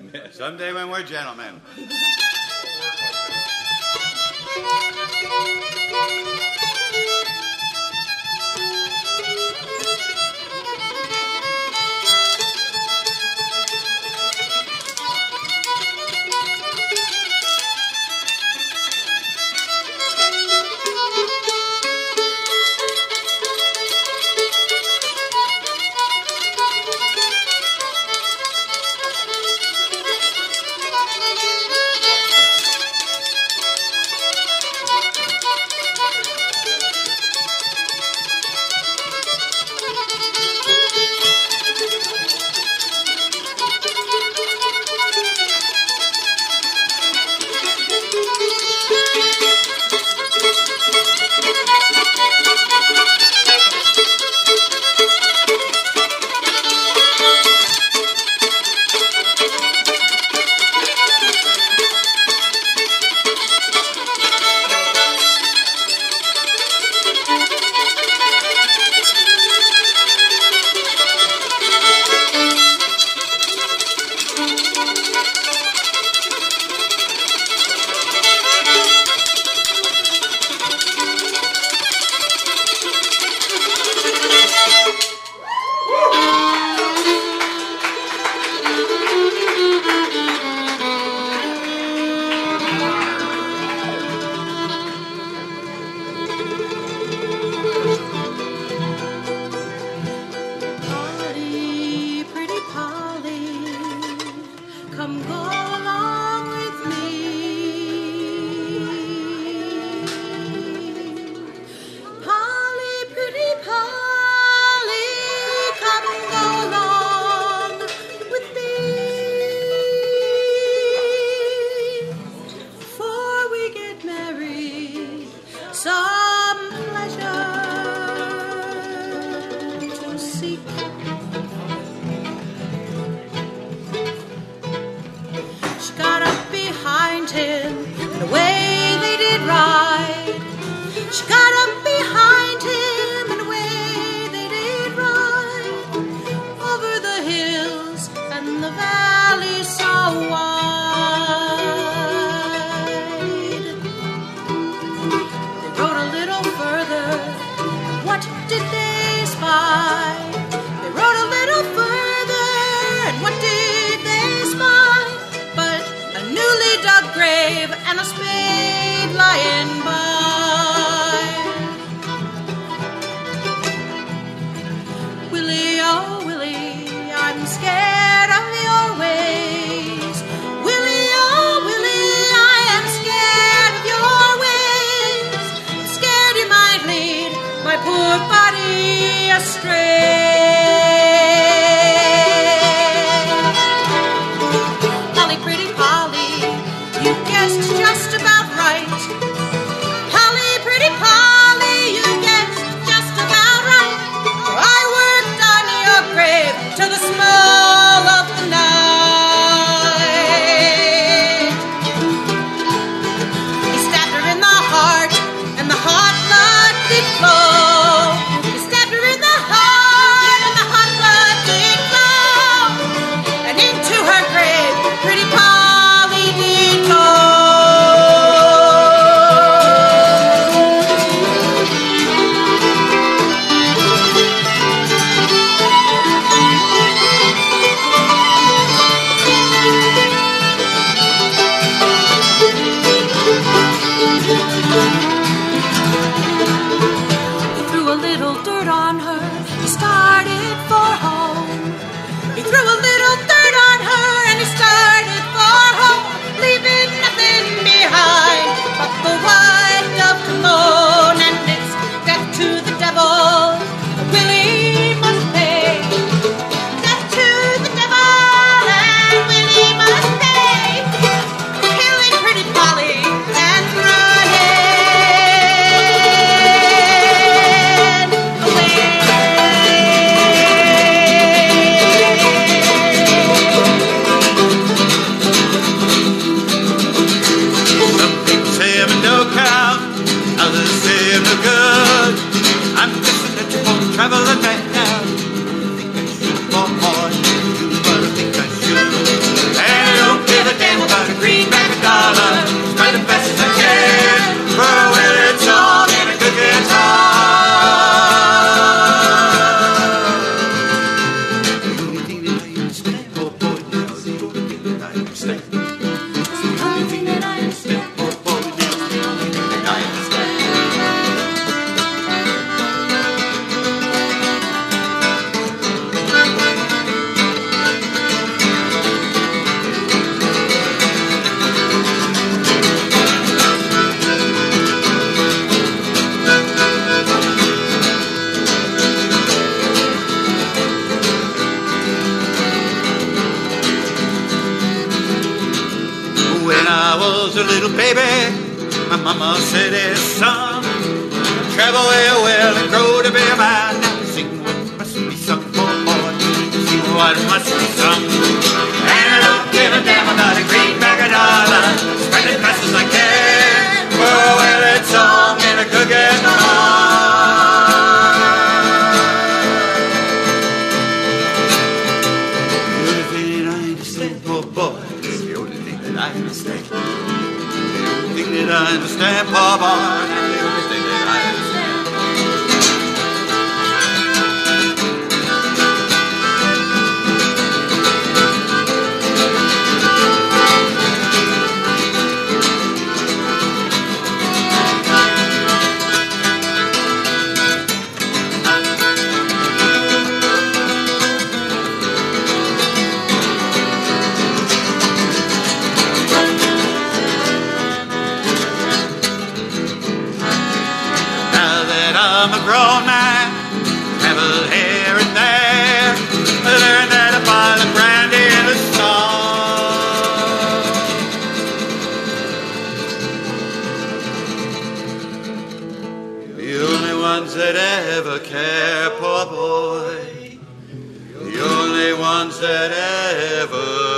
Someday when we're gentlemen. And a spade lying by. Willie, oh Willie, I'm scared of your ways. Willie, oh Willie, I am scared of your ways. I'm scared you might lead my poor body astray. Polly, pretty Polly, you guessed just about right. was a little baby, my mama said his son, travel well, well, and grow to be a man. Now sing what must be sung, poor boy, sing what must be sung. And I don't give a damn about a greenback or dollar, spend it fast as I can, for a well-read song and a good get on. I understand, poor boy, and the only thing that I understand. I'm a grown man, travel here and there, learn that a bottle of brandy in the sun. The only ones that ever care, poor boy, the only ones that ever